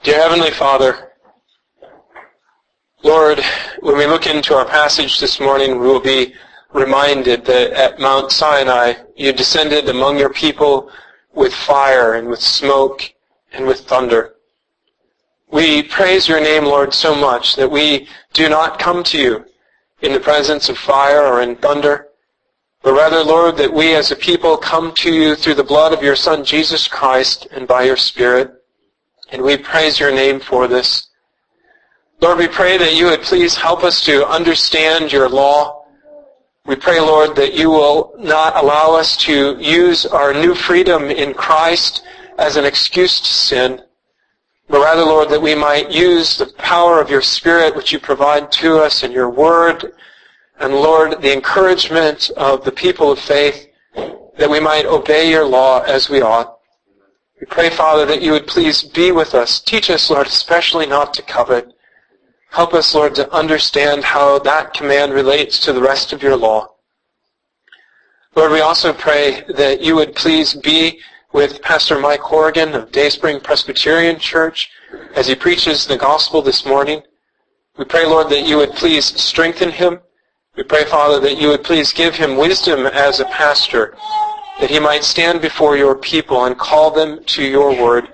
Dear Heavenly Father, Lord, when we look into our passage this morning, we will be reminded that at Mount Sinai, you descended among your people with fire and with smoke and with thunder. We praise your name, Lord, so much that we do not come to you in the presence of fire or in thunder, but rather, Lord, that we as a people come to you through the blood of your Son, Jesus Christ, and by your Spirit. And we praise your name for this. Lord, we pray that you would please help us to understand your law. We pray, Lord, that you will not allow us to use our new freedom in Christ as an excuse to sin, but rather, Lord, that we might use the power of your Spirit which you provide to us in your word, and Lord, the encouragement of the people of faith, that we might obey your law as we ought. We pray, Father, that you would please be with us. Teach us, Lord, especially not to covet. Help us, Lord, to understand how that command relates to the rest of your law. Lord, we also pray that you would please be with Pastor Mike Horrigan of Dayspring Presbyterian Church as he preaches the gospel this morning. We pray, Lord, that you would please strengthen him. We pray, Father, that you would please give him wisdom as a pastor, that he might stand before your people and call them to your word.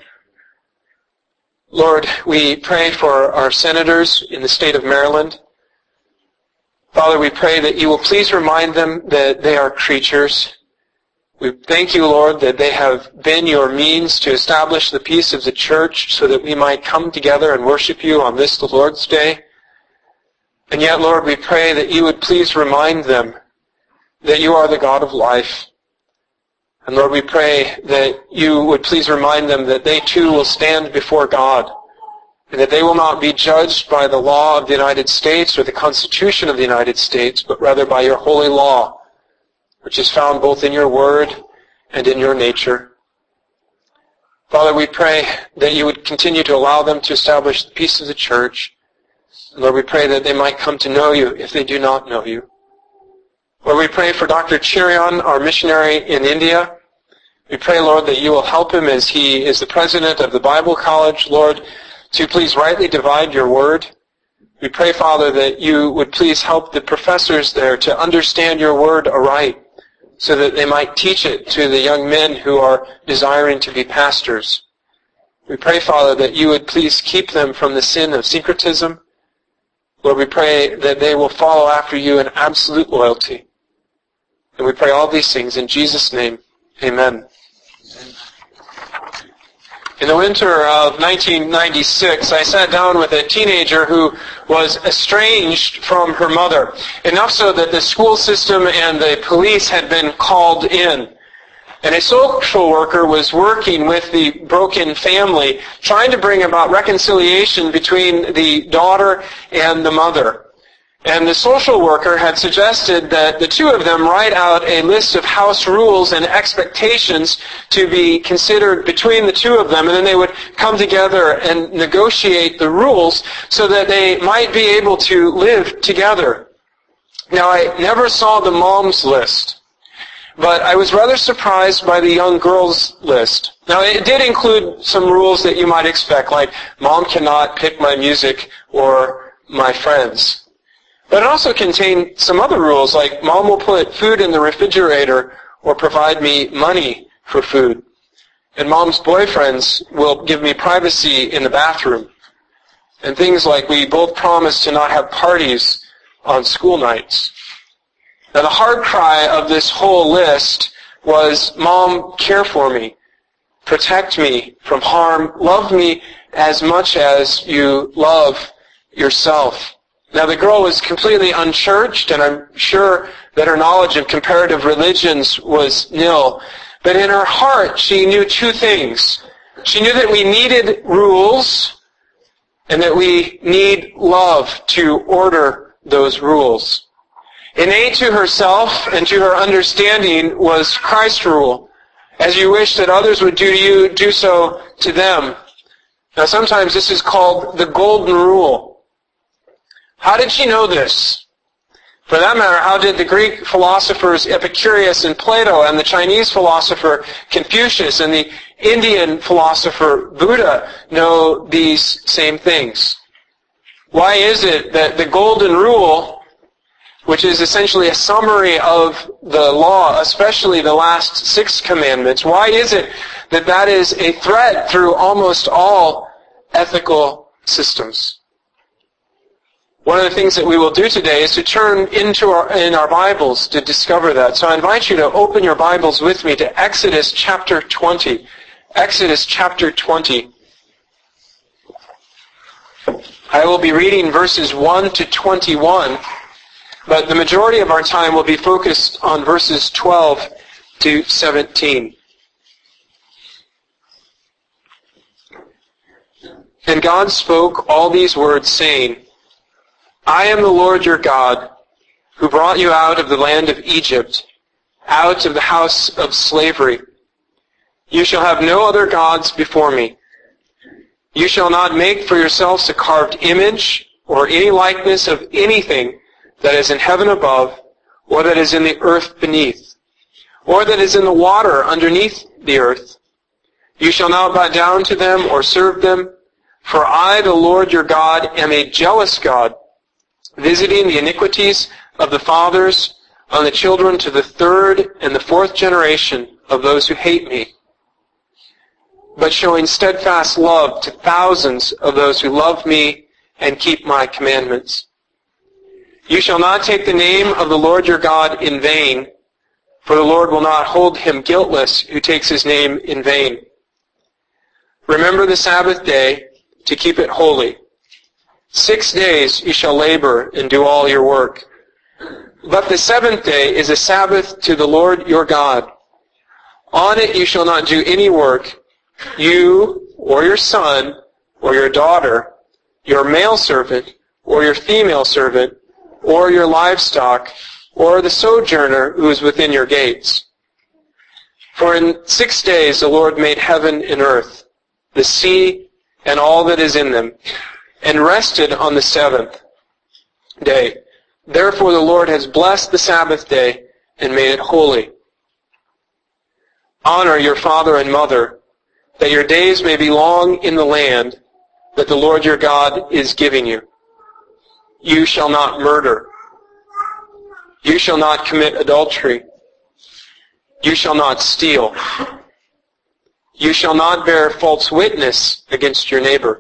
Lord, we pray for our senators in the state of Maryland. Father, we pray that you will please remind them that they are creatures. We thank you, Lord, that they have been your means to establish the peace of the church so that we might come together and worship you on this, the Lord's Day. And yet, Lord, we pray that you would please remind them that you are the God of life. And Lord, we pray that you would please remind them that they too will stand before God, and that they will not be judged by the law of the United States or the Constitution of the United States, but rather by your holy law, which is found both in your word and in your nature. Father, we pray that you would continue to allow them to establish the peace of the church. And Lord, we pray that they might come to know you if they do not know you. Lord, we pray for Dr. Chirian, our missionary in India. We pray, Lord, that you will help him as he is the president of the Bible College, Lord, to please rightly divide your word. We pray, Father, that you would please help the professors there to understand your word aright, so that they might teach it to the young men who are desiring to be pastors. We pray, Father, that you would please keep them from the sin of syncretism. Lord, we pray that they will follow after you in absolute loyalty. And we pray all these things in Jesus' name. Amen. In the winter of 1996, I sat down with a teenager who was estranged from her mother, enough so that the school system and the police had been called in. And a social worker was working with the broken family, trying to bring about reconciliation between the daughter and the mother. And the social worker had suggested that the two of them write out a list of house rules and expectations to be considered between the two of them, and then they would come together and negotiate the rules so that they might be able to live together. Now, I never saw the mom's list, but I was rather surprised by the young girl's list. Now, it did include some rules that you might expect, like mom cannot pick my music or my friends. But it also contained some other rules, like mom will put food in the refrigerator or provide me money for food. And mom's boyfriends will give me privacy in the bathroom. And things like we both promise to not have parties on school nights. Now the hard cry of this whole list was, Mom, care for me, protect me from harm, love me as much as you love yourself. Now the girl was completely unchurched, and I'm sure that her knowledge of comparative religions was nil. But in her heart, she knew two things. She knew that we needed rules, and that we need love to order those rules. Innate to herself and to her understanding was Christ's rule. As you wish that others would do to you, do so to them. Now sometimes this is called the golden rule. How did she know this? For that matter, how did the Greek philosophers Epicurus and Plato and the Chinese philosopher Confucius and the Indian philosopher Buddha know these same things? Why is it that the Golden Rule, which is essentially a summary of the law, especially the last 6 commandments, why is it that that is a thread through almost all ethical systems? One of the things that we will do today is to turn in our Bibles to discover that. So I invite you to open your Bibles with me to Exodus chapter 20. Exodus chapter 20. I will be reading verses 1 to 21, but the majority of our time will be focused on verses 12 to 17. And God spoke all these words, saying, I am the Lord your God, who brought you out of the land of Egypt, out of the house of slavery. You shall have no other gods before me. You shall not make for yourselves a carved image or any likeness of anything that is in heaven above, or that is in the earth beneath, or that is in the water underneath the earth. You shall not bow down to them or serve them, for I, the Lord your God, am a jealous God, visiting the iniquities of the fathers on the children to the 3rd and the 4th generation of those who hate me, but showing steadfast love to thousands of those who love me and keep my commandments. You shall not take the name of the Lord your God in vain, for the Lord will not hold him guiltless who takes his name in vain. Remember the Sabbath day to keep it holy. 6 days you shall labor and do all your work. But the 7th day is a Sabbath to the Lord your God. On it you shall not do any work, you or your son or your daughter, your male servant or your female servant, or your livestock, or the sojourner who is within your gates. For in 6 days the Lord made heaven and earth, the sea, and all that is in them, and rested on the 7th day. Therefore the Lord has blessed the Sabbath day and made it holy. Honor your father and mother, that your days may be long in the land that the Lord your God is giving you. You shall not murder. You shall not commit adultery. You shall not steal. You shall not bear false witness against your neighbor.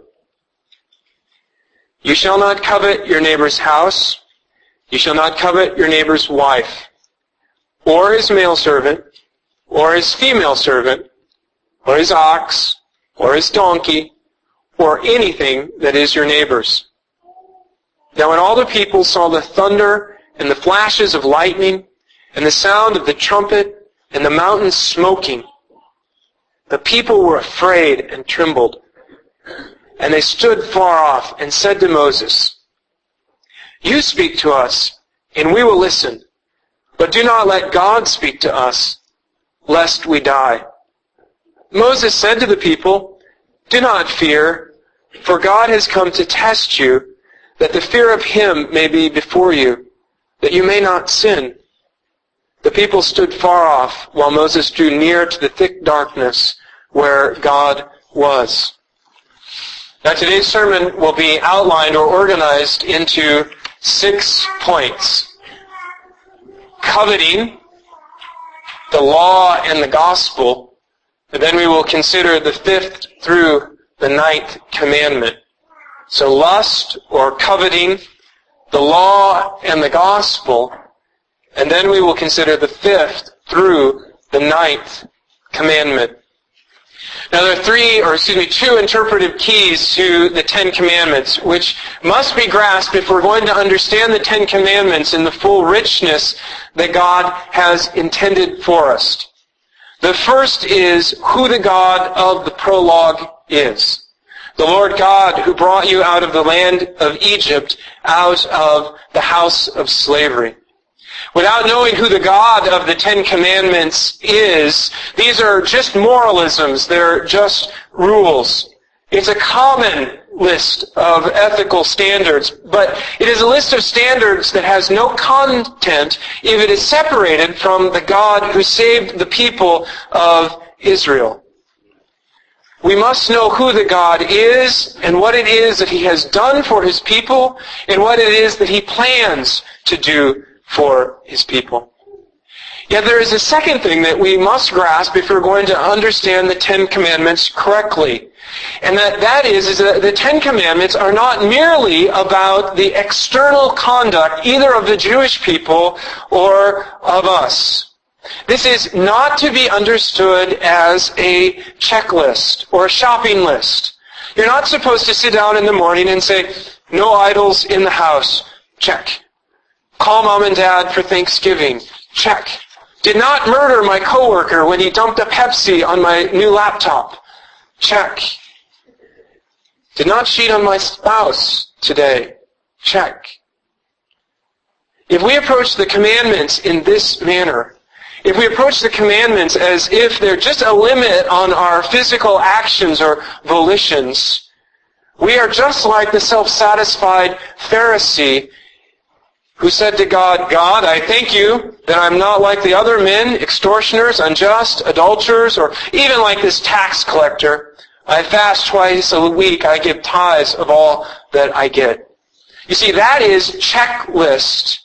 You shall not covet your neighbor's house. You shall not covet your neighbor's wife, or his male servant, or his female servant, or his ox, or his donkey, or anything that is your neighbor's. Now when all the people saw the thunder and the flashes of lightning, and the sound of the trumpet, and the mountains smoking, the people were afraid and trembled. And they stood far off and said to Moses, You speak to us, and we will listen, but do not let God speak to us, lest we die. Moses said to the people, Do not fear, for God has come to test you, that the fear of him may be before you, that you may not sin. The people stood far off, while Moses drew near to the thick darkness where God was. Now today's sermon will be outlined or organized into 6 points. Coveting, the law and the gospel, and then we will consider the 5th through the 9th commandment. So lust or coveting, the law and the gospel, and then we will consider the 5th through the 9th commandment. Now there are 2 interpretive keys to the 10 Commandments, which must be grasped if we're going to understand the 10 Commandments in the full richness that God has intended for us. The first is who the God of the prologue is. The Lord God who brought you out of the land of Egypt, out of the house of slavery. Without knowing who the God of the 10 Commandments is, these are just moralisms. They're just rules. It's a common list of ethical standards, but it is a list of standards that has no content if it is separated from the God who saved the people of Israel. We must know who the God is and what it is that He has done for His people and what it is that He plans to do for His people. Yet there is a second thing that we must grasp if we're going to understand the Ten Commandments correctly. And that is that the Ten Commandments are not merely about the external conduct either of the Jewish people or of us. This is not to be understood as a checklist or a shopping list. You're not supposed to sit down in the morning and say, no idols in the house. Check. Call mom and dad for Thanksgiving. Check. Did not murder my coworker when he dumped a Pepsi on my new laptop. Check. Did not cheat on my spouse today. Check. If we approach the commandments in this manner, if we approach the commandments as if they're just a limit on our physical actions or volitions, we are just like the self-satisfied Pharisee who said to God, God, I thank you that I'm not like the other men, extortioners, unjust, adulterers, or even like this tax collector. I fast twice a week. I give tithes of all that I get. You see, that is checklist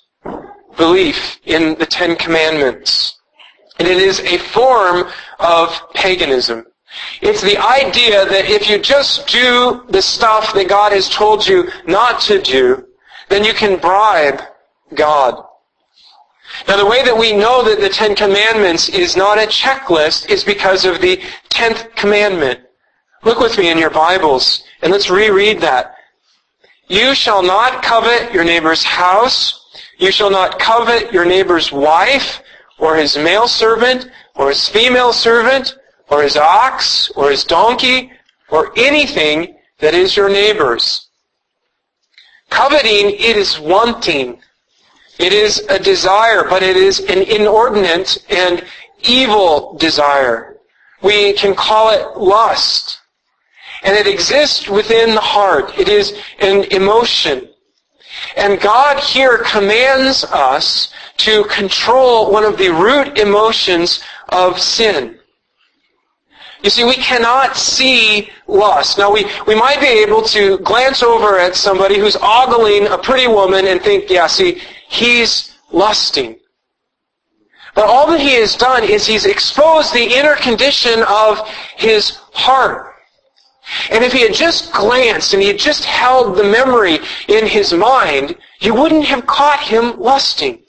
belief in the Ten Commandments. And it is a form of paganism. It's the idea that if you just do the stuff that God has told you not to do, then you can bribe God. Now, the way that we know that the Ten Commandments is not a checklist is because of the 10th commandment. Look with me in your Bibles, and let's reread that. You shall not covet your neighbor's house. You shall not covet your neighbor's wife, or his male servant, or his female servant, or his ox, or his donkey, or anything that is your neighbor's. Coveting, it is wanting. It is a desire, but it is an inordinate and evil desire. We can call it lust. And it exists within the heart. It is an emotion. And God here commands us to control one of the root emotions of sin. You see, we cannot see lust. Now, we might be able to glance over at somebody who's ogling a pretty woman and think, yeah, see, he's lusting. But all that he has done is he's exposed the inner condition of his heart. And if he had just glanced and he had just held the memory in his mind, you wouldn't have caught him lusting.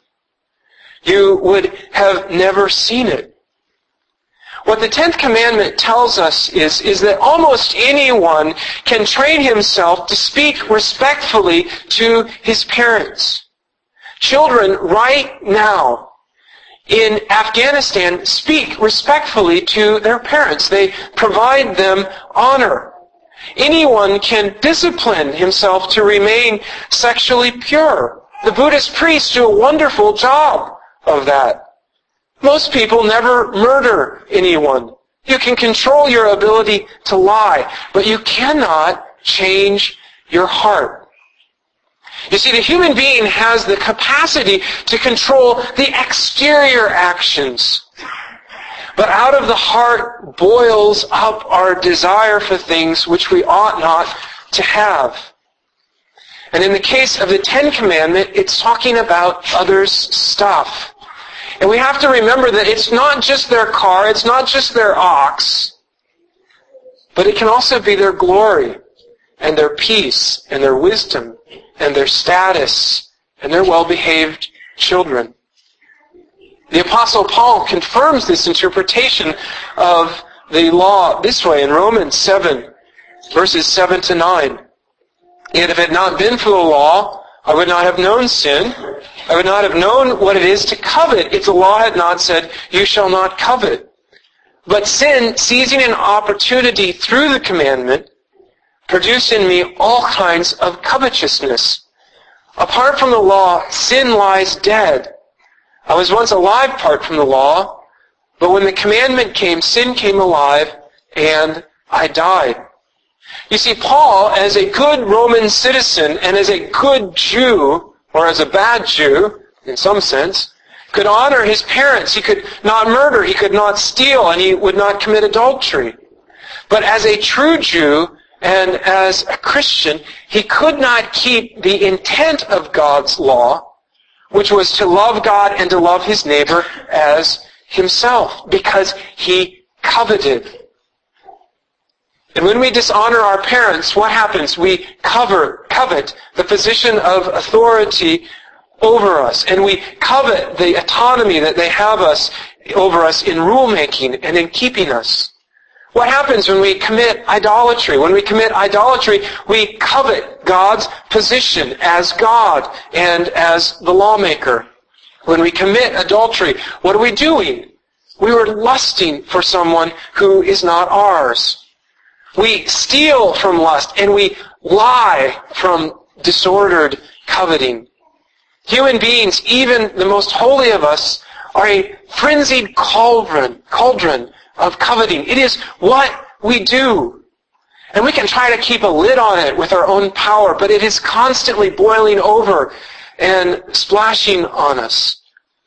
You would have never seen it. What the 10th commandment tells us is that almost anyone can train himself to speak respectfully to his parents. Children right now in Afghanistan speak respectfully to their parents. They provide them honor. Anyone can discipline himself to remain sexually pure. The Buddhist priests do a wonderful job of that. Most people never murder anyone. You can control your ability to lie, but you cannot change your heart. You see, the human being has the capacity to control the exterior actions. But out of the heart boils up our desire for things which we ought not to have. And in the case of the 10th commandment, it's talking about others' stuff. And we have to remember that it's not just their car, it's not just their ox, but it can also be their glory and their peace and their wisdom and their status and their well-behaved children. The Apostle Paul confirms this interpretation of the law this way in Romans 7, verses 7 to 9. Yet if it had not been for the law, I would not have known sin. I would not have known what it is to covet if the law had not said, you shall not covet. But sin, seizing an opportunity through the commandment, produced in me all kinds of covetousness. Apart from the law, sin lies dead. I was once alive apart from the law, but when the commandment came, sin came alive, and I died. You see, Paul, as a good Roman citizen and as a good Jew, or as a bad Jew, in some sense, could honor his parents. He could not murder, he could not steal, and he would not commit adultery. But as a true Jew and as a Christian, he could not keep the intent of God's law, which was to love God and to love his neighbor as himself, because he coveted. And when we dishonor our parents, what happens? We covet the position of authority over us, and we covet the autonomy that they have over us in rulemaking and in keeping us. What happens when we commit idolatry? When we commit idolatry, we covet God's position as God and as the lawmaker. When we commit adultery, what are we doing? We were lusting for someone who is not ours. We steal from lust, and we lie from disordered coveting. Human beings, even the most holy of us, are a frenzied cauldron of coveting. It is what we do. And we can try to keep a lid on it with our own power, but it is constantly boiling over and splashing on us.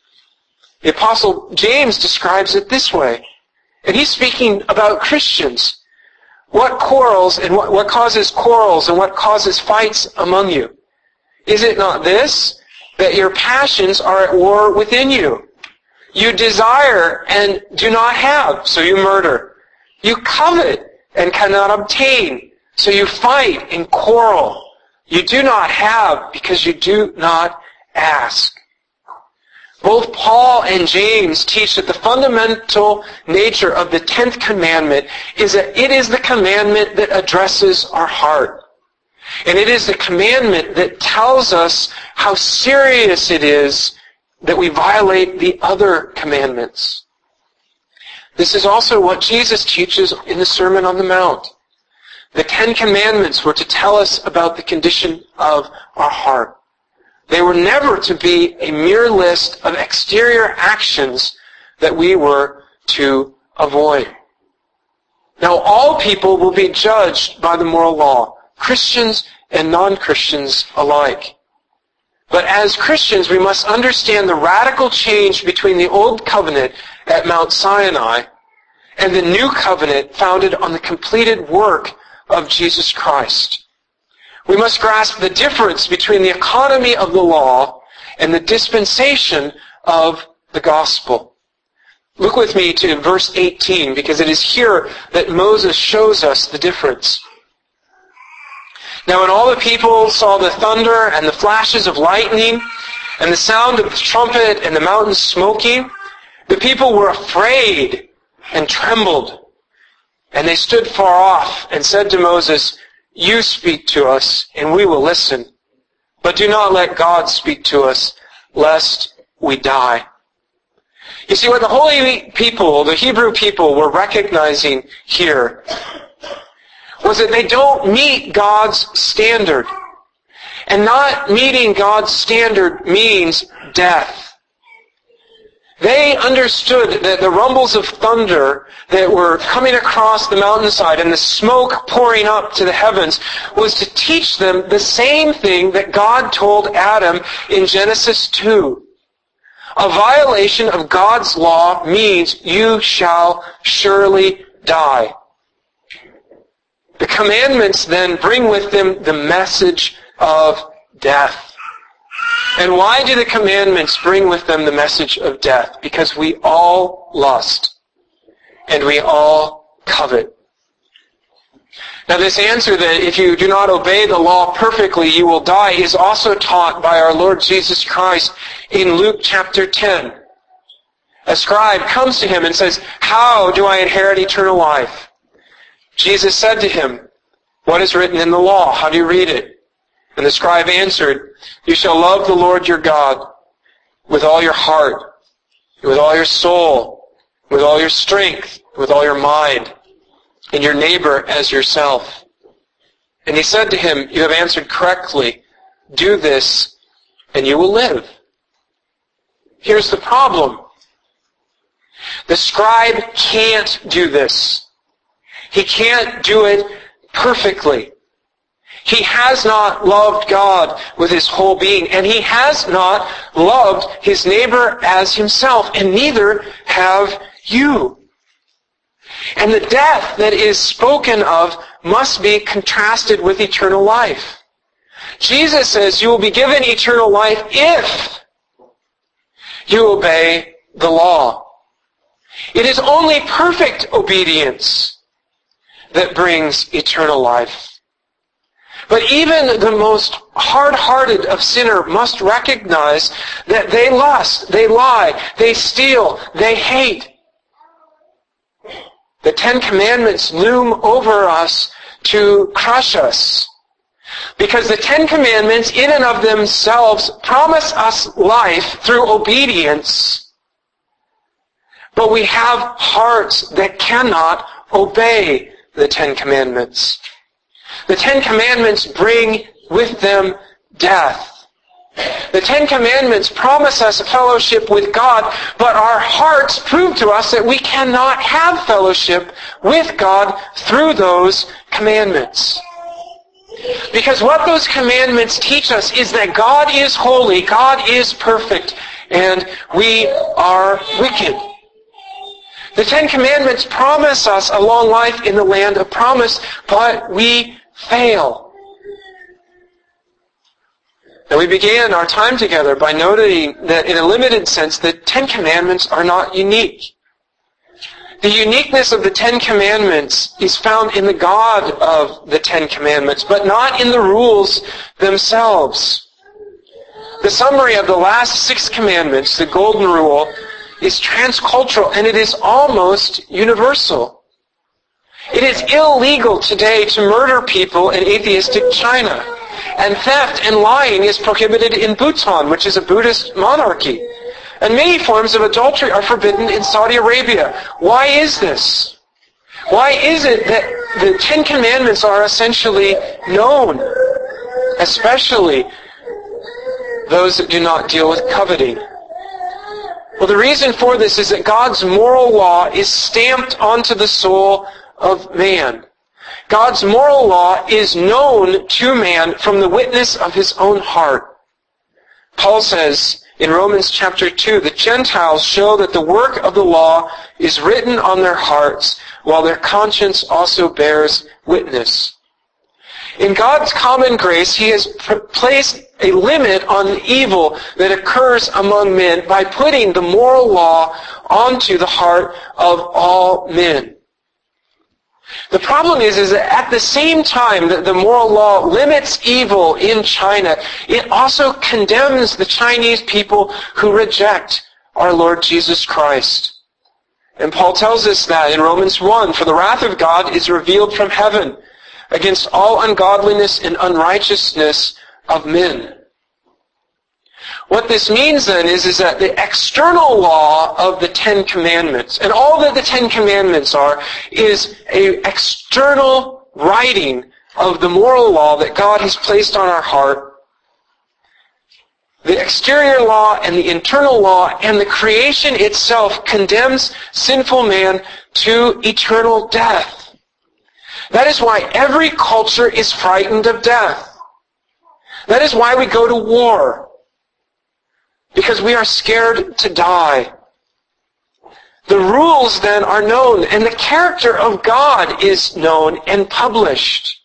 The Apostle James describes it this way, and he's speaking about Christians. What quarrels and what causes quarrels and what causes fights among you? Is it not this, that your passions are at war within you? You desire and do not have, so you murder. You covet and cannot obtain, so you fight and quarrel. You do not have because you do not ask. Both Paul and James teach that the fundamental nature of the 10th commandment is that it is the commandment that addresses our heart. And it is the commandment that tells us how serious it is that we violate the other commandments. This is also what Jesus teaches in the Sermon on the Mount. The 10 commandments were to tell us about the condition of our heart. They were never to be a mere list of exterior actions that we were to avoid. Now, all people will be judged by the moral law, Christians and non-Christians alike. But as Christians, we must understand the radical change between the Old Covenant at Mount Sinai and the New Covenant founded on the completed work of Jesus Christ. We must grasp the difference between the economy of the law and the dispensation of the gospel. Look with me to verse 18, because it is here that Moses shows us the difference. Now when all the people saw the thunder and the flashes of lightning and the sound of the trumpet and the mountains smoking, the people were afraid and trembled. And they stood far off and said to Moses, "You speak to us, and we will listen. But do not let God speak to us, lest we die." You see, what the holy people, the Hebrew people, were recognizing here was that they don't meet God's standard. And not meeting God's standard means death. They understood that the rumbles of thunder that were coming across the mountainside and the smoke pouring up to the heavens was to teach them the same thing that God told Adam in Genesis 2. A violation of God's law means you shall surely die. The commandments then bring with them the message of death. And why do the commandments bring with them the message of death? Because we all lust and we all covet. Now this answer that if you do not obey the law perfectly, you will die is also taught by our Lord Jesus Christ in Luke chapter 10. A scribe comes to him and says, "How do I inherit eternal life?" Jesus said to him, "What is written in the law? How do you read it?" And the scribe answered, "You shall love the Lord your God with all your heart, with all your soul, with all your strength, with all your mind, and your neighbor as yourself." And he said to him, "You have answered correctly. Do this, and you will live." Here's the problem. The scribe can't do this. He can't do it perfectly. He has not loved God with his whole being, and he has not loved his neighbor as himself, and neither have you. And the death that is spoken of must be contrasted with eternal life. Jesus says you will be given eternal life if you obey the law. It is only perfect obedience that brings eternal life. But even the most hard-hearted of sinners must recognize that they lust, they lie, they steal, they hate. The Ten Commandments loom over us to crush us. Because the Ten Commandments in and of themselves promise us life through obedience. But we have hearts that cannot obey the Ten Commandments. The Ten Commandments bring with them death. The Ten Commandments promise us a fellowship with God, but our hearts prove to us that we cannot have fellowship with God through those commandments. Because what those commandments teach us is that God is holy, God is perfect, and we are wicked. The Ten Commandments promise us a long life in the land of promise, but we fail. Now, we began our time together by noting that in a limited sense, the Ten Commandments are not unique. The uniqueness of the Ten Commandments is found in the God of the Ten Commandments, but not in the rules themselves. The summary of the last 6 commandments, the Golden Rule, is transcultural and it is almost universal. It is illegal today to murder people in atheistic China. And theft and lying is prohibited in Bhutan, which is a Buddhist monarchy. And many forms of adultery are forbidden in Saudi Arabia. Why is this? Why is it that the Ten Commandments are essentially known, especially those that do not deal with coveting? Well, the reason for this is that God's moral law is stamped onto the soul of man. God's moral law is known to man from the witness of his own heart. Paul says in Romans chapter 2, the Gentiles show that the work of the law is written on their hearts, while their conscience also bears witness. In God's common grace, He has placed a limit on the evil that occurs among men by putting the moral law onto the heart of all men. The problem is that at the same time that the moral law limits evil in China, it also condemns the Chinese people who reject our Lord Jesus Christ. And Paul tells us that in Romans 1, for the wrath of God is revealed from heaven against all ungodliness and unrighteousness of men. What this means then is that the external law of the Ten Commandments, and all that the Ten Commandments are, is an external writing of the moral law that God has placed on our heart. The exterior law and the internal law and the creation itself condemns sinful man to eternal death. That is why every culture is frightened of death. That is why we go to war. Because we are scared to die. The rules then are known, and the character of God is known and published.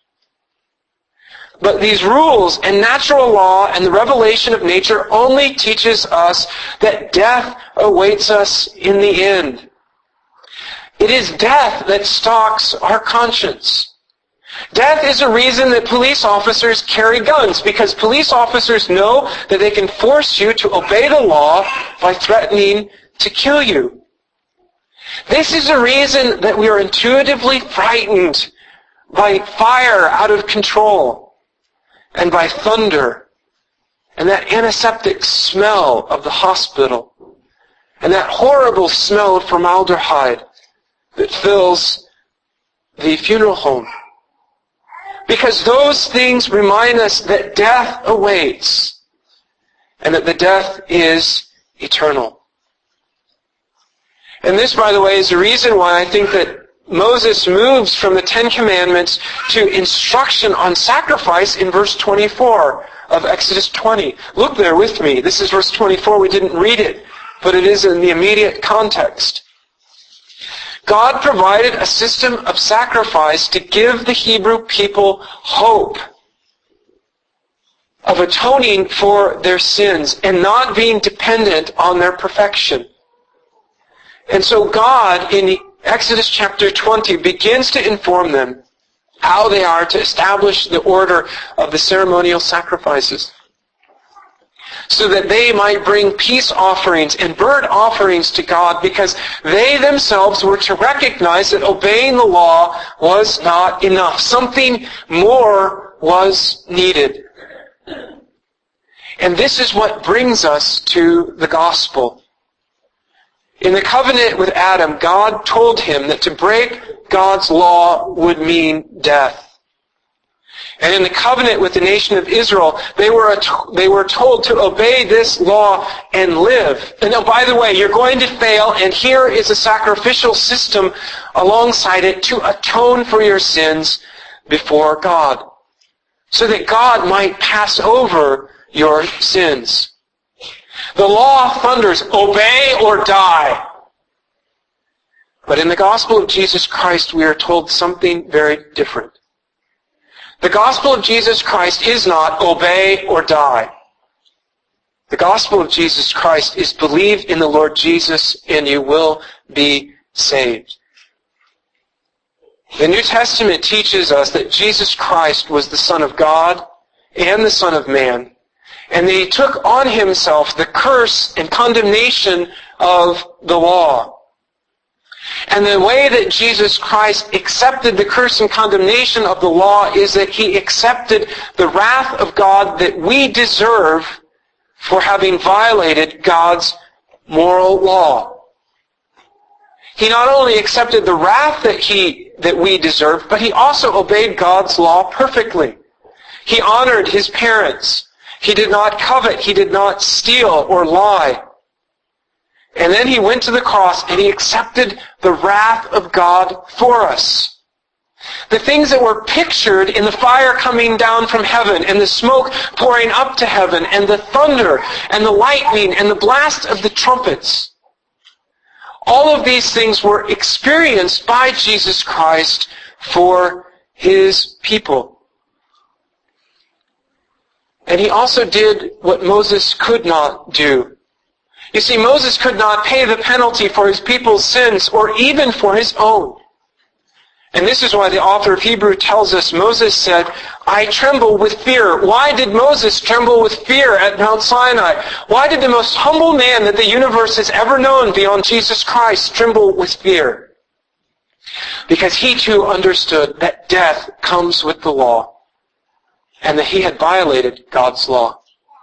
But these rules and natural law and the revelation of nature only teaches us that death awaits us in the end. It is death that stalks our conscience. Death is a reason that police officers carry guns, because police officers know that they can force you to obey the law by threatening to kill you. This is a reason that we are intuitively frightened by fire out of control and by thunder and that antiseptic smell of the hospital and that horrible smell of formaldehyde that fills the funeral home. Because those things remind us that death awaits and that the death is eternal. And this, by the way, is the reason why I think that Moses moves from the Ten Commandments to instruction on sacrifice in verse 24 of Exodus 20. Look there with me. This is verse 24. We didn't read it, but it is in the immediate context. God provided a system of sacrifice to give the Hebrew people hope of atoning for their sins and not being dependent on their perfection. And so God, in Exodus chapter 20, begins to inform them how they are to establish the order of the ceremonial sacrifices, so that they might bring peace offerings and burnt offerings to God, because they themselves were to recognize that obeying the law was not enough. Something more was needed. And this is what brings us to the gospel. In the covenant with Adam, God told him that to break God's law would mean death. And in the covenant with the nation of Israel, they were told to obey this law and live. And oh, by the way, you're going to fail, and here is a sacrificial system alongside it to atone for your sins before God, so that God might pass over your sins. The law thunders, obey or die. But in the gospel of Jesus Christ, we are told something very different. The gospel of Jesus Christ is not obey or die. The gospel of Jesus Christ is believe in the Lord Jesus and you will be saved. The New Testament teaches us that Jesus Christ was the Son of God and the Son of Man, and that He took on Himself the curse and condemnation of the law. And the way that Jesus Christ accepted the curse and condemnation of the law is that He accepted the wrath of God that we deserve for having violated God's moral law. He not only accepted the wrath that we deserve, but He also obeyed God's law perfectly. He honored His parents. He did not covet. He did not steal or lie. And then He went to the cross and He accepted the wrath of God for us. The things that were pictured in the fire coming down from heaven and the smoke pouring up to heaven and the thunder and the lightning and the blast of the trumpets, all of these things were experienced by Jesus Christ for His people. And He also did what Moses could not do. You see, Moses could not pay the penalty for his people's sins or even for his own. And this is why the author of Hebrews tells us, Moses said, I tremble with fear. Why did Moses tremble with fear at Mount Sinai? Why did the most humble man that the universe has ever known beyond Jesus Christ tremble with fear? Because he too understood that death comes with the law, and that he had violated God's law.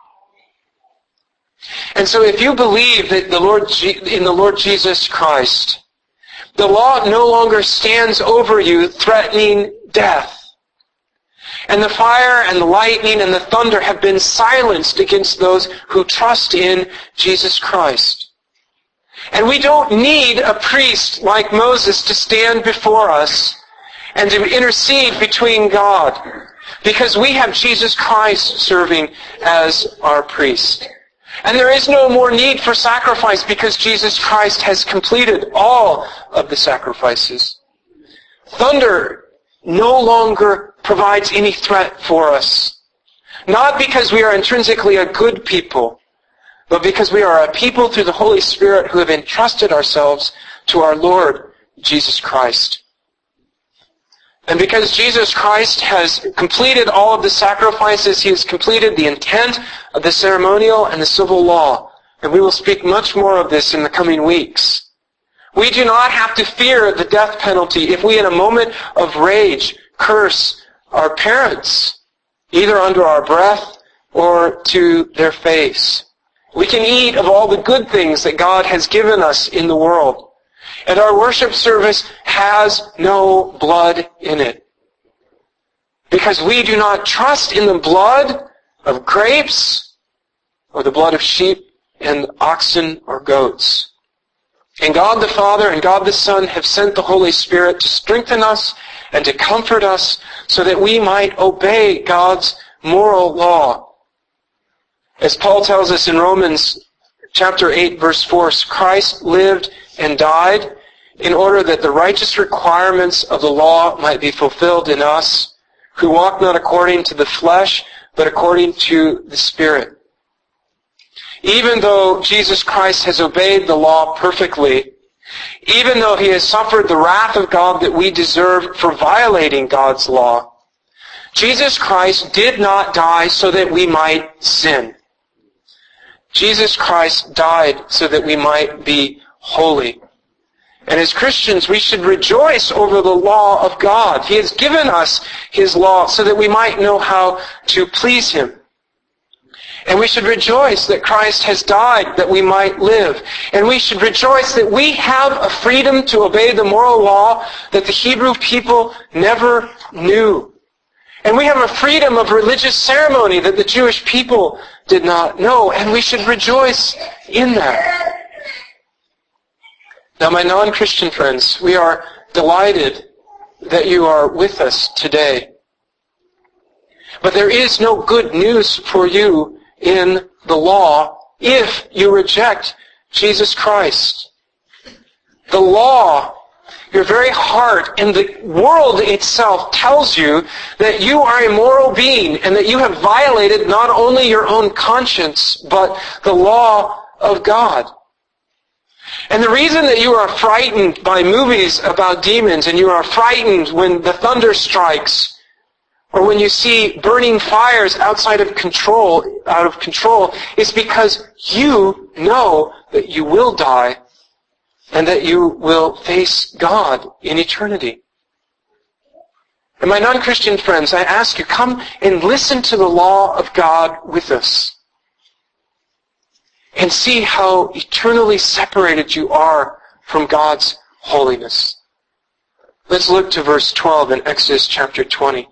And so if you believe that in the Lord Jesus Christ, the law no longer stands over you threatening death. And the fire and the lightning and the thunder have been silenced against those who trust in Jesus Christ. And we don't need a priest like Moses to stand before us and to intercede between God, because we have Jesus Christ serving as our priest. And there is no more need for sacrifice because Jesus Christ has completed all of the sacrifices. Thunder no longer provides any threat for us. Not because we are intrinsically a good people, but because we are a people through the Holy Spirit who have entrusted ourselves to our Lord Jesus Christ. And because Jesus Christ has completed all of the sacrifices, He has completed the intent of the ceremonial and the civil law. And we will speak much more of this in the coming weeks. We do not have to fear the death penalty if we in a moment of rage curse our parents, either under our breath or to their face. We can eat of all the good things that God has given us in the world. And our worship service has no blood in it. Because we do not trust in the blood of grapes or the blood of sheep and oxen or goats. And God the Father and God the Son have sent the Holy Spirit to strengthen us and to comfort us so that we might obey God's moral law. As Paul tells us in Romans chapter 8, verse 4, Christ lived and died, in order that the righteous requirements of the law might be fulfilled in us, who walk not according to the flesh, but according to the Spirit. Even though Jesus Christ has obeyed the law perfectly, even though he has suffered the wrath of God that we deserve for violating God's law, Jesus Christ did not die so that we might sin. Jesus Christ died so that we might be holy. And as Christians, we should rejoice over the law of God. He has given us his law so that we might know how to please him. And we should rejoice that Christ has died that we might live. And we should rejoice that we have a freedom to obey the moral law that the Hebrew people never knew. And we have a freedom of religious ceremony that the Jewish people did not know. And we should rejoice in that. Now, my non-Christian friends, we are delighted that you are with us today. But there is no good news for you in the law if you reject Jesus Christ. The law, your very heart, and the world itself tells you that you are a moral being and that you have violated not only your own conscience, but the law of God. And the reason that you are frightened by movies about demons and you are frightened when the thunder strikes or when you see burning fires outside of control, is because you know that you will die and that you will face God in eternity. And my non-Christian friends, I ask you, come and listen to the law of God with us. And see how eternally separated you are from God's holiness. Let's look to verse 12 in Exodus chapter 20.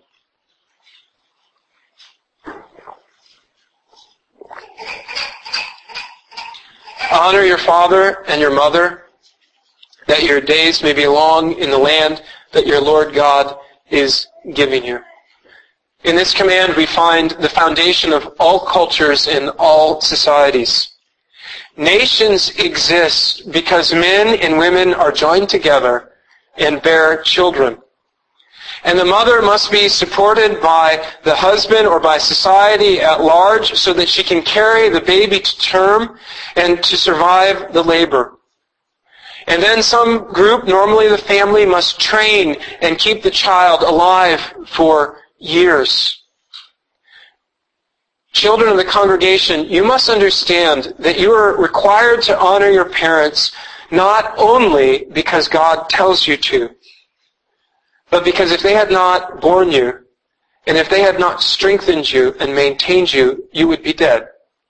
Honor your father and your mother, that your days may be long in the land that your Lord God is giving you. In this command we find the foundation of all cultures and all societies. Nations exist because men and women are joined together and bear children. And the mother must be supported by the husband or by society at large so that she can carry the baby to term and to survive the labor. And then some group, normally the family, must train and keep the child alive for years. Children of the congregation, you must understand that you are required to honor your parents not only because God tells you to, but because if they had not born you, and if they had not strengthened you and maintained you, you would be dead.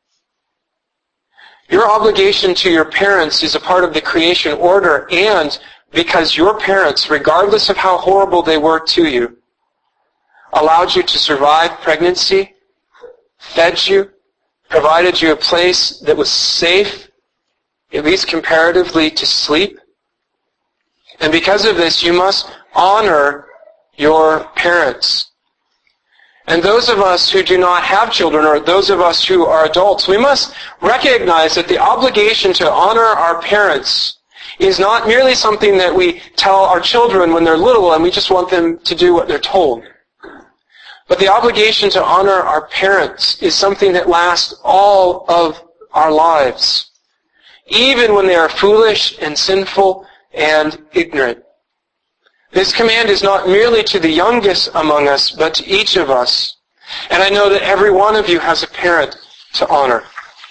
Your obligation to your parents is a part of the creation order, and because your parents, regardless of how horrible they were to you, allowed you to survive pregnancy, fed you, provided you a place that was safe, at least comparatively, to sleep. And because of this, you must honor your parents. And those of us who do not have children, or those of us who are adults, we must recognize that the obligation to honor our parents is not merely something that we tell our children when they're little and we just want them to do what they're told. But the obligation to honor our parents is something that lasts all of our lives, even when they are foolish and sinful and ignorant. This command is not merely to the youngest among us, but to each of us. And I know that every one of you has a parent to honor.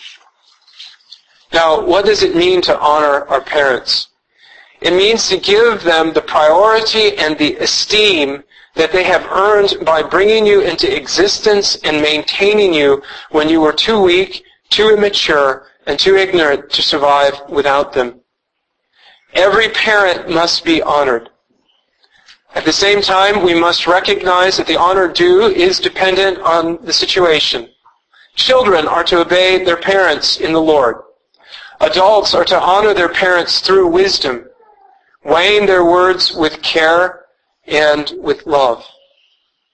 Now, what does it mean to honor our parents? It means to give them the priority and the esteem that they have earned by bringing you into existence and maintaining you when you were too weak, too immature, and too ignorant to survive without them. Every parent must be honored. At the same time, we must recognize that the honor due is dependent on the situation. Children are to obey their parents in the Lord. Adults are to honor their parents through wisdom, weighing their words with care and with love.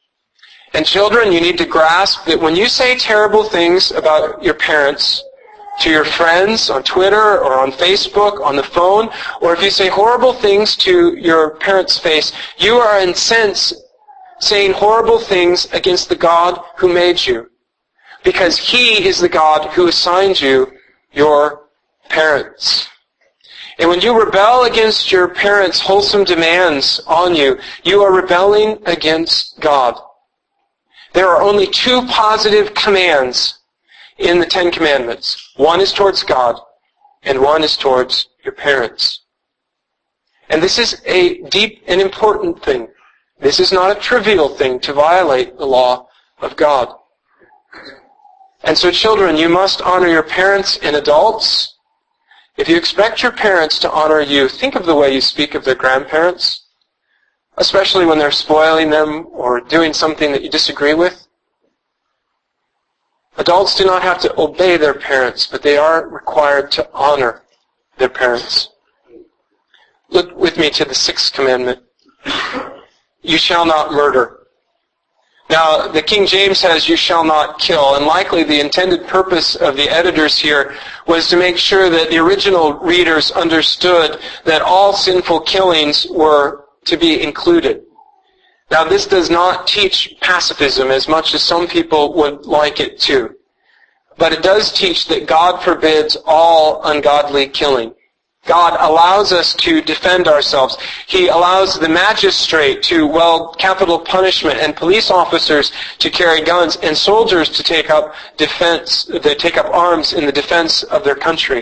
And children, you need to grasp that when you say terrible things about your parents, to your friends on Twitter or on Facebook, on the phone, or if you say horrible things to your parents' face, you are in sense saying horrible things against the God who made you. Because He is the God who assigned you your parents. And when you rebel against your parents' wholesome demands on you, you are rebelling against God. There are only two positive commands in the Ten Commandments. One is towards God, and one is towards your parents. And this is a deep and important thing. This is not a trivial thing to violate the law of God. And so children, you must honor your parents and adults. If you expect your parents to honor you, think of the way you speak of their grandparents, especially when they're spoiling them or doing something that you disagree with. Adults do not have to obey their parents, but they are required to honor their parents. Look with me to the 6th commandment. You shall not murder. Now, the King James says, you shall not kill, and likely the intended purpose of the editors here was to make sure that the original readers understood that all sinful killings were to be included. Now, this does not teach pacifism as much as some people would like it to, but it does teach that God forbids all ungodly killing. God allows us to defend ourselves. He allows the magistrate to weld capital punishment and police officers to carry guns and soldiers to take up arms in the defense of their country.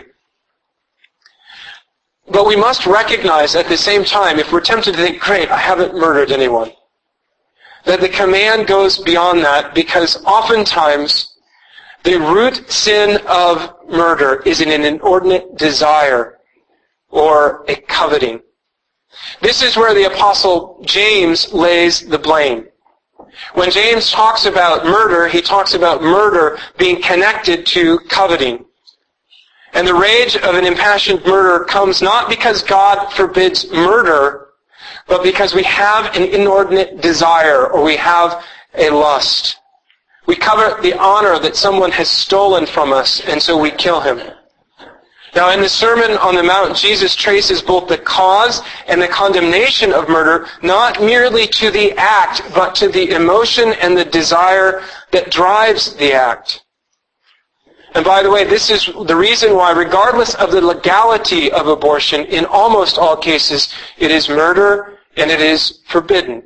But we must recognize at the same time, if we're tempted to think, great, I haven't murdered anyone, that the command goes beyond that, because oftentimes the root sin of murder is an inordinate desire or a coveting. This is where the Apostle James lays the blame. When James talks about murder, he talks about murder being connected to coveting. And the rage of an impassioned murder comes not because God forbids murder, but because we have an inordinate desire or we have a lust. We covet the honor that someone has stolen from us, and so we kill him. Now, in the Sermon on the Mount, Jesus traces both the cause and the condemnation of murder, not merely to the act, but to the emotion and the desire that drives the act. And by the way, this is the reason why, regardless of the legality of abortion, in almost all cases, it is murder and it is forbidden.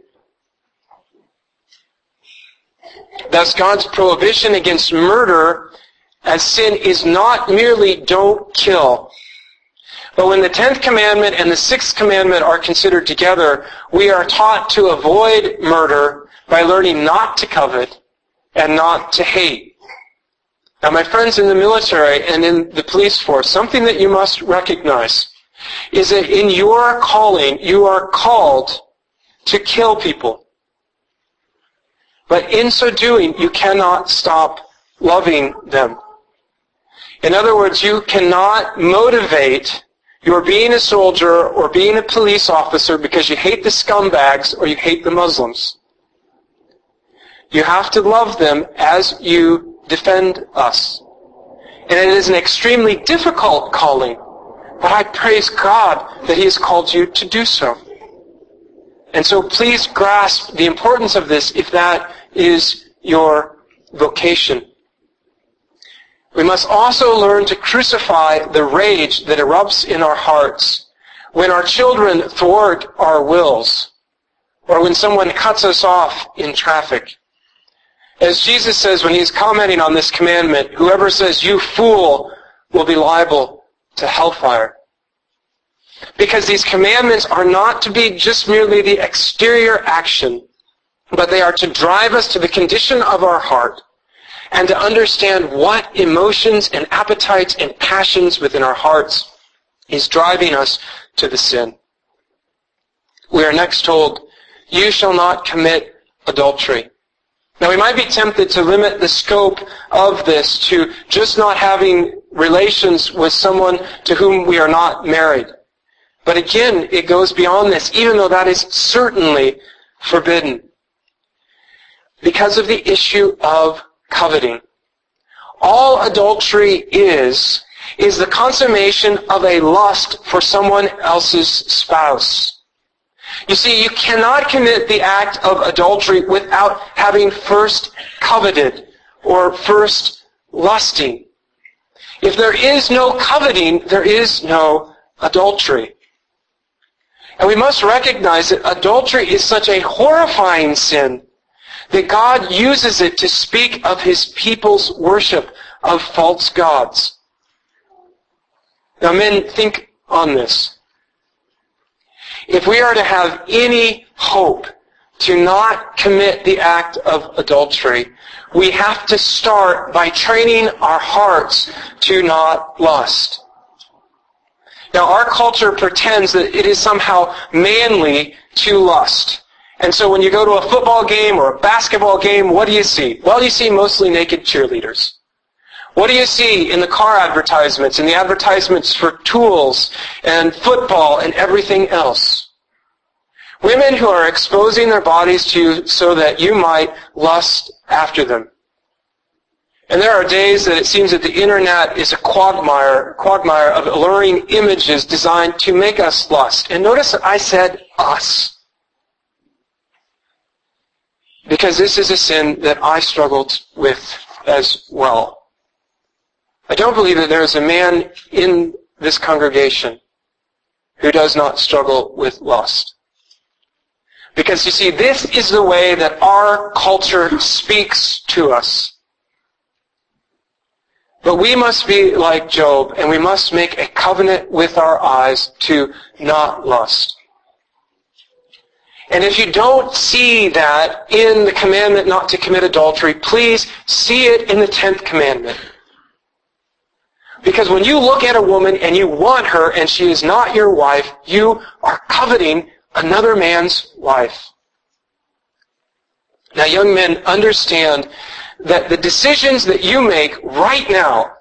Thus, God's prohibition against murder as sin is not merely don't kill. But when the 10th commandment and the 6th commandment are considered together, we are taught to avoid murder by learning not to covet and not to hate. Now, my friends in the military and in the police force, something that you must recognize is that in your calling, you are called to kill people. But in so doing, you cannot stop loving them. In other words, you cannot motivate your being a soldier or being a police officer because you hate the scumbags or you hate the Muslims. You have to love them as you defend us. And it is an extremely difficult calling, but I praise God that He has called you to do so. And so please grasp the importance of this if that is your vocation. We must also learn to crucify the rage that erupts in our hearts when our children thwart our wills or when someone cuts us off in traffic. As Jesus says when He's commenting on this commandment, whoever says, "You fool," will be liable to hellfire. Because these commandments are not to be just merely the exterior action, but they are to drive us to the condition of our heart and to understand what emotions and appetites and passions within our hearts is driving us to the sin. We are next told, "You shall not commit adultery." Now, we might be tempted to limit the scope of this to just not having relations with someone to whom we are not married. But again, it goes beyond this, even though that is certainly forbidden. Because of the issue of coveting. all adultery is the consummation of a lust for someone else's spouse. You see, you cannot commit the act of adultery without having first coveted or first lusting. If there is no coveting, there is no adultery. And we must recognize that adultery is such a horrifying sin that God uses it to speak of His people's worship of false gods. Now, men, think on this. If we are to have any hope to not commit the act of adultery, we have to start by training our hearts to not lust. Now, our culture pretends that it is somehow manly to lust. And so when you go to a football game or a basketball game, what do you see? Well, you see mostly naked cheerleaders. What do you see in the car advertisements and the advertisements for tools and football and everything else? Women who are exposing their bodies to you so that you might lust after them. And there are days that it seems that the internet is a quagmire of alluring images designed to make us lust. And notice that I said us. Because this is a sin that I struggled with as well. I don't believe that there is a man in this congregation who does not struggle with lust. Because you see, this is the way that our culture speaks to us. But we must be like Job, and we must make a covenant with our eyes to not lust. And if you don't see that in the commandment not to commit adultery, please see it in the 10th commandment. Because when you look at a woman and you want her and she is not your wife, you are coveting another man's wife. Now, young men, understand that the decisions that you make right now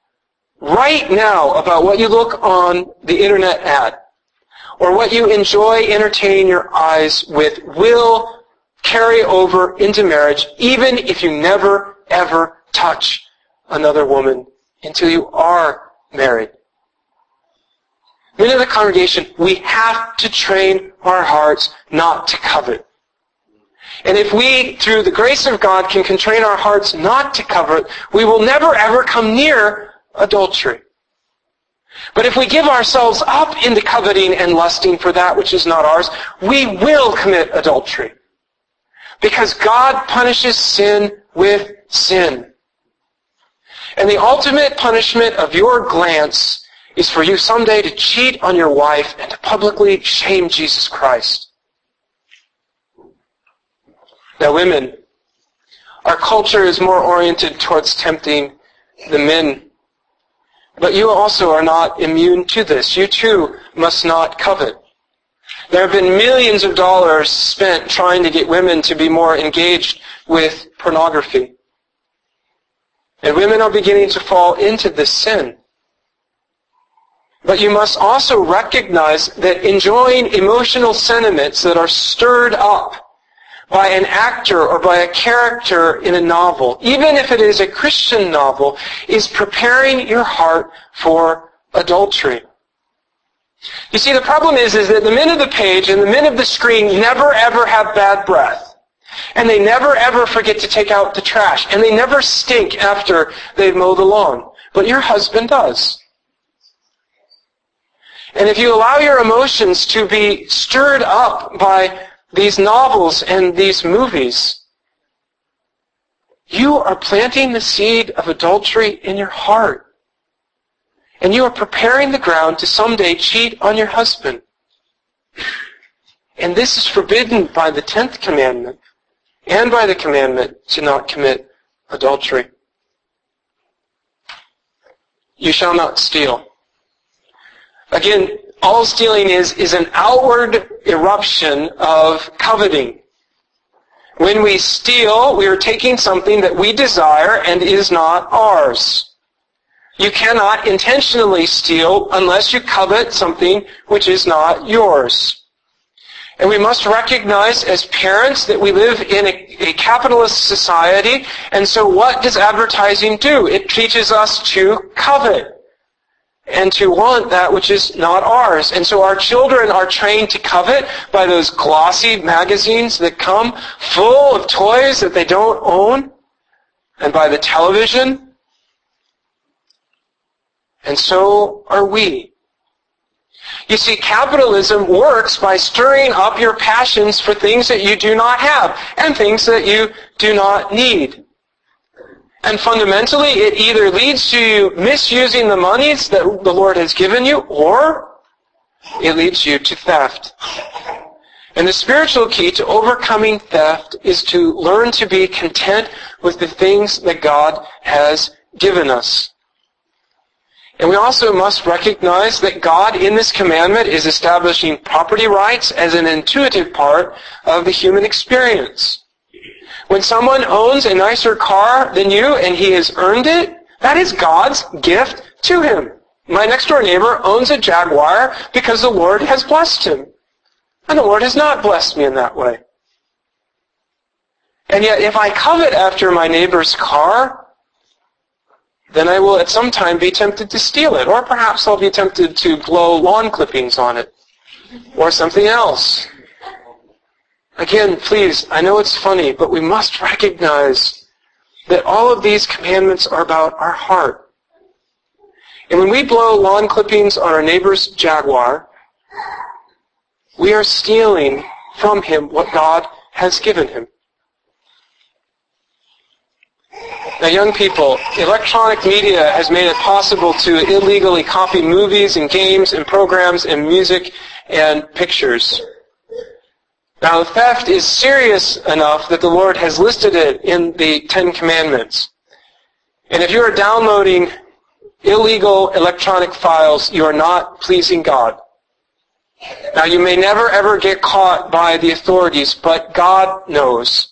about what you look on the internet at, or what you enjoy entertaining your eyes with, will carry over into marriage, even if you never, ever touch another woman until you are married. Men of the congregation, we have to train our hearts not to covet. And if we, through the grace of God, can train our hearts not to covet, we will never ever come near adultery. But if we give ourselves up into coveting and lusting for that which is not ours, we will commit adultery. Because God punishes sin with sin. And the ultimate punishment of your glance is for you someday to cheat on your wife and to publicly shame Jesus Christ. Now, women, our culture is more oriented towards tempting the men. But you also are not immune to this. You too must not covet. There have been millions of dollars spent trying to get women to be more engaged with pornography. And women are beginning to fall into this sin. But you must also recognize that enjoying emotional sentiments that are stirred up by an actor or by a character in a novel, even if it is a Christian novel, is preparing your heart for adultery. You see, the problem is that the men of the page and the men of the screen never ever have bad breath. And they never ever forget to take out the trash. And they never stink after they've mowed the lawn. But your husband does. And if you allow your emotions to be stirred up by these novels and these movies, you are planting the seed of adultery in your heart. And you are preparing the ground to someday cheat on your husband. And this is forbidden by the 10th commandment and by the commandment to not commit adultery. You shall not steal. Again, all stealing is an outward eruption of coveting. When we steal, we are taking something that we desire and is not ours. You cannot intentionally steal unless you covet something which is not yours. And we must recognize as parents that we live in a capitalist society, and so what does advertising do? It teaches us to covet and to want that which is not ours. And so our children are trained to covet by those glossy magazines that come full of toys that they don't own, and by the television. And so are we. You see, capitalism works by stirring up your passions for things that you do not have and things that you do not need. And fundamentally, it either leads to you misusing the monies that the Lord has given you, or it leads you to theft. And the spiritual key to overcoming theft is to learn to be content with the things that God has given us. And we also must recognize that God in this commandment is establishing property rights as an intuitive part of the human experience. When someone owns a nicer car than you and he has earned it, that is God's gift to him. My next door neighbor owns a Jaguar because the Lord has blessed him. And the Lord has not blessed me in that way. And yet if I covet after my neighbor's car, then I will at some time be tempted to steal it. Or perhaps I'll be tempted to blow lawn clippings on it. Or something else. Again, please, I know it's funny, but we must recognize that all of these commandments are about our heart. And when we blow lawn clippings on our neighbor's Jaguar, we are stealing from him what God has given him. Now, young people, electronic media has made it possible to illegally copy movies and games and programs and music and pictures. Now, theft is serious enough that the Lord has listed it in the Ten Commandments. And if you are downloading illegal electronic files, you are not pleasing God. Now, you may never ever get caught by the authorities, but God knows.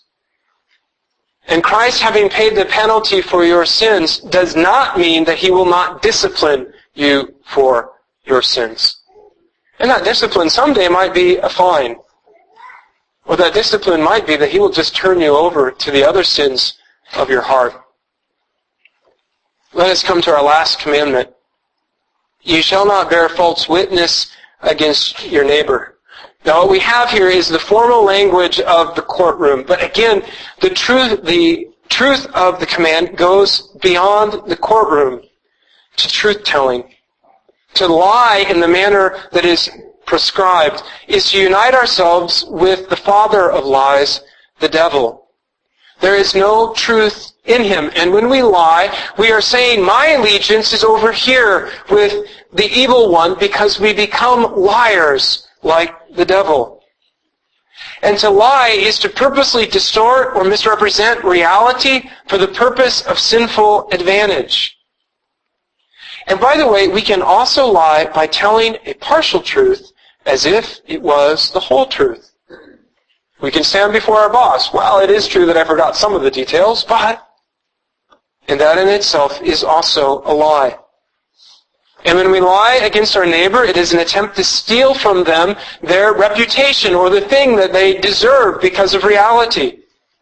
And Christ, having paid the penalty for your sins, does not mean that he will not discipline you for your sins. And that discipline someday might be a fine. Or that discipline might be that he will just turn you over to the other sins of your heart. Let us come to our last commandment. You shall not bear false witness against your neighbor. Now what we have here is the formal language of the courtroom. But again, the truth of the command goes beyond the courtroom to truth-telling. To lie in the manner that is prescribed is to unite ourselves with the father of lies, the devil. There is no truth in him. And when we lie, we are saying, my allegiance is over here with the evil one, because we become liars like the devil. And to lie is to purposely distort or misrepresent reality for the purpose of sinful advantage. And by the way, we can also lie by telling a partial truth as if it was the whole truth. We can stand before our boss. Well, it is true that I forgot some of the details, but... And that in itself is also a lie. And when we lie against our neighbor, it is an attempt to steal from them their reputation or the thing that they deserve because of reality.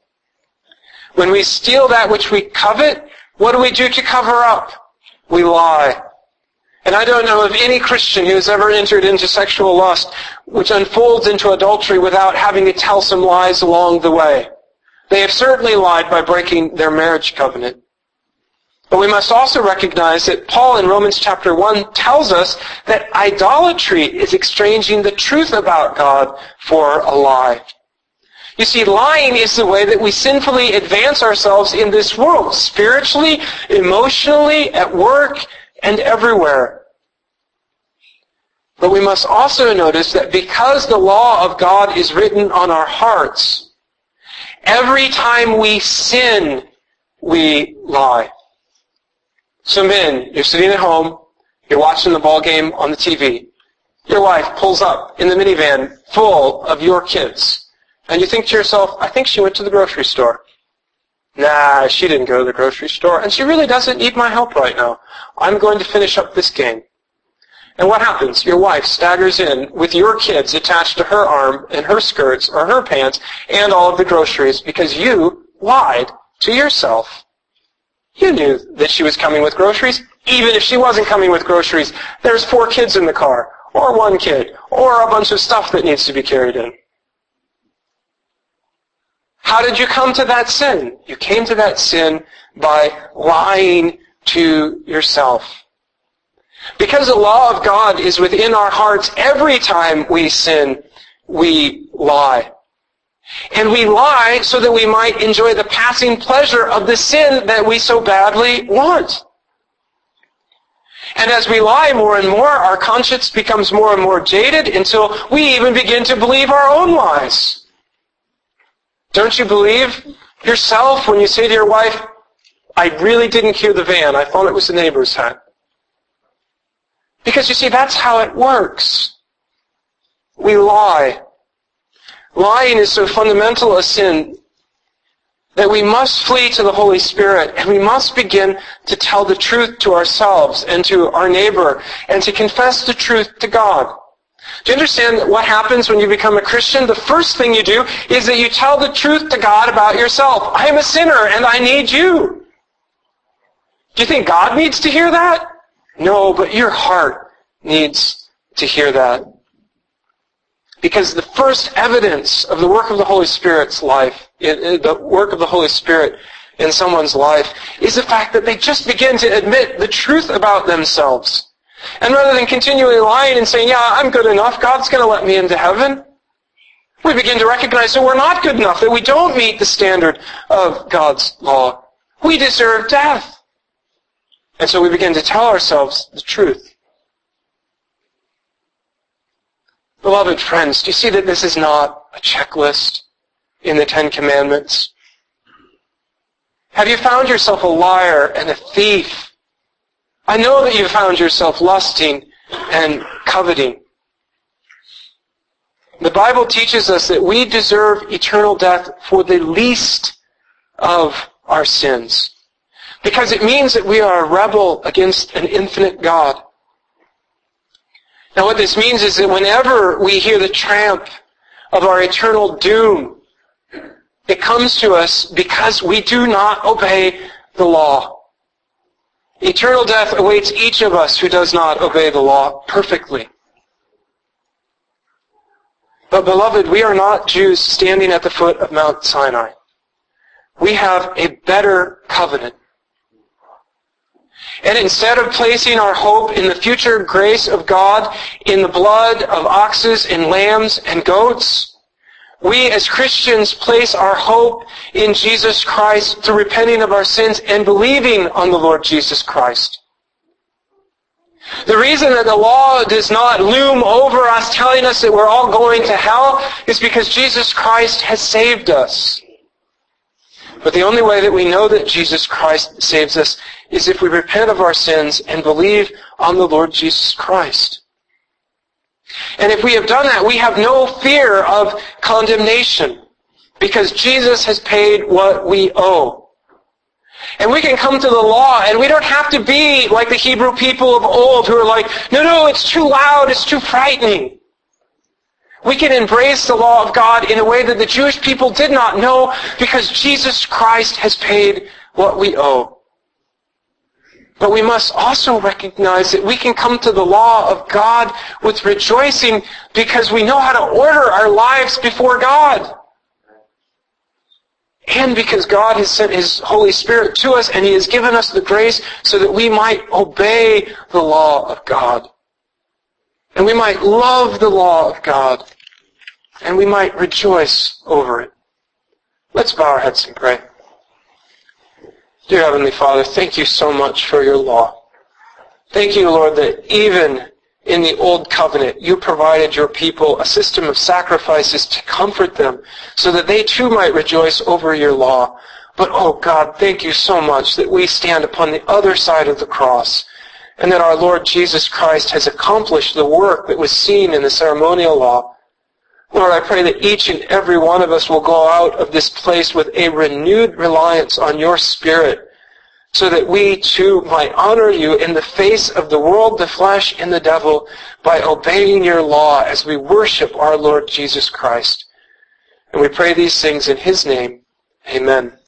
When we steal that which we covet, what do we do to cover up? We lie. And I don't know of any Christian who has ever entered into sexual lust which unfolds into adultery without having to tell some lies along the way. They have certainly lied by breaking their marriage covenant. But we must also recognize that Paul in Romans chapter 1 tells us that idolatry is exchanging the truth about God for a lie. You see, lying is the way that we sinfully advance ourselves in this world, spiritually, emotionally, at work, and everywhere. But we must also notice that because the law of God is written on our hearts, every time we sin, we lie. So men, you're sitting at home, you're watching the ball game on the TV. Your wife pulls up in the minivan full of your kids. And you think to yourself, I think she went to the grocery store. Nah, she didn't go to the grocery store. And she really doesn't need my help right now. I'm going to finish up this game. And what happens? Your wife staggers in with your kids attached to her arm and her skirts or her pants and all of the groceries because you lied to yourself. You knew that she was coming with groceries. Even if she wasn't coming with groceries, there's 4 kids in the car, or 1 kid, or a bunch of stuff that needs to be carried in. How did you come to that sin? You came to that sin by lying to yourself. Because the law of God is within our hearts, every time we sin, we lie. And we lie so that we might enjoy the passing pleasure of the sin that we so badly want. And as we lie more and more, our conscience becomes more and more jaded until we even begin to believe our own lies. Don't you believe yourself when you say to your wife, I really didn't hear the van. I thought it was the neighbor's hat. Because you see, that's how it works. We lie. Lying is so fundamental a sin that we must flee to the Holy Spirit and we must begin to tell the truth to ourselves and to our neighbor and to confess the truth to God. Do you understand what happens when you become a Christian? The first thing you do is that you tell the truth to God about yourself. I am a sinner and I need you. Do you think God needs to hear that? No, but your heart needs to hear that. Because the first evidence of the work of the Holy Spirit's life, the work of the Holy Spirit in someone's life, is the fact that they just begin to admit the truth about themselves. And rather than continually lying and saying, yeah, I'm good enough, God's going to let me into heaven, we begin to recognize that we're not good enough, that we don't meet the standard of God's law. We deserve death. And so we begin to tell ourselves the truth. Beloved friends, do you see that this is not a checklist in the 10 Commandments? Have you found yourself a liar and a thief? I know that you've found yourself lusting and coveting. The Bible teaches us that we deserve eternal death for the least of our sins. Because it means that we are a rebel against an infinite God. Now what this means is that whenever we hear the tramp of our eternal doom, it comes to us because we do not obey the law. Eternal death awaits each of us who does not obey the law perfectly. But beloved, we are not Jews standing at the foot of Mount Sinai. We have a better covenant. And instead of placing our hope in the future grace of God, in the blood of oxes and lambs and goats, we as Christians place our hope in Jesus Christ through repenting of our sins and believing on the Lord Jesus Christ. The reason that the law does not loom over us telling us that we're all going to hell is because Jesus Christ has saved us. But the only way that we know that Jesus Christ saves us is if we repent of our sins and believe on the Lord Jesus Christ. And if we have done that, we have no fear of condemnation because Jesus has paid what we owe. And we can come to the law and we don't have to be like the Hebrew people of old who are like, no, it's too loud, it's too frightening. We can embrace the law of God in a way that the Jewish people did not know because Jesus Christ has paid what we owe. But we must also recognize that we can come to the law of God with rejoicing because we know how to order our lives before God. And because God has sent His Holy Spirit to us and He has given us the grace so that we might obey the law of God. And we might love the law of God. And we might rejoice over it. Let's bow our heads and pray. Dear Heavenly Father, thank you so much for your law. Thank you, Lord, that even in the Old Covenant, you provided your people a system of sacrifices to comfort them so that they too might rejoice over your law. But, oh God, thank you so much that we stand upon the other side of the cross and that our Lord Jesus Christ has accomplished the work that was seen in the ceremonial law. Lord, I pray that each and every one of us will go out of this place with a renewed reliance on your Spirit so that we too might honor you in the face of the world, the flesh, and the devil by obeying your law as we worship our Lord Jesus Christ. And we pray these things in his name. Amen.